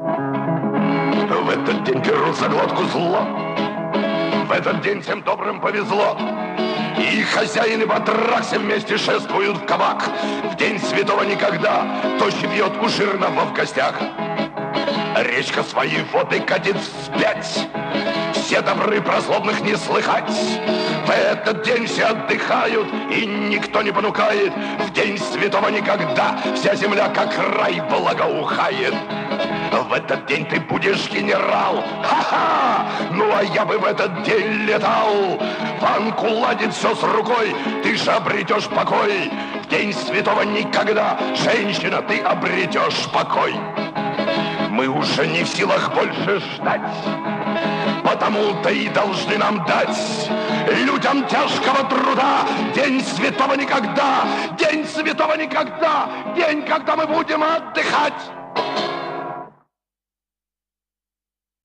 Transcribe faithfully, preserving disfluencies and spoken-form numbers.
В этот день берут за глотку зло. В этот день всем добрым повезло. И хозяин и батрак вместе шествуют в кабак. В день святого никогда тощий бьет у жирного в гостях. Речка свои воды катит вспять. Все добры про злобных не слыхать. В этот день все отдыхают, и никто не понукает. В день святого никогда вся земля как рай благоухает. В этот день ты будешь генерал. Ха-ха! Ну а я бы в этот день летал. Банку ладит все с рукой, ты же обретешь покой. В день святого никогда, женщина, ты обретешь покой. Мы уже не в силах больше ждать, потому-то и должны нам дать людям тяжкого труда день святого никогда, день святого никогда, день, когда мы будем отдыхать.